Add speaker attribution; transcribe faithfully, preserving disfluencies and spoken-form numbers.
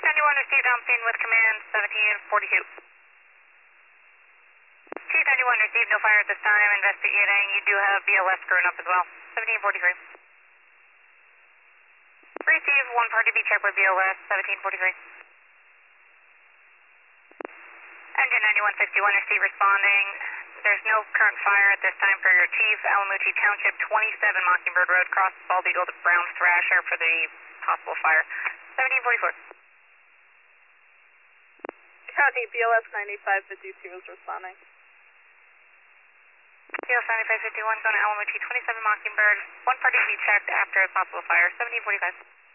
Speaker 1: ninety-one received on scene with command seventeen forty-two. Chief ninety-one received no fire at this time, investigating. You do have B L S screwing up as well. seventeen forty-three. Receive, one party be checked by B L S, seventeen forty-three. Engine ninety-one fifty-one receive responding. There's no current fire at this time for your chief. Alamucci Township, twenty-seven Mockingbird Road, cross Bald Eagle to Brown Thrasher for the possible fire. seventeen forty-four.
Speaker 2: County B L S ninety-five fifty-two is responding.
Speaker 1: B L S ninety-five fifty-one going to Alamucci, twenty-seven Mockingbird. One party to be checked after a possible fire, seventeen forty-five.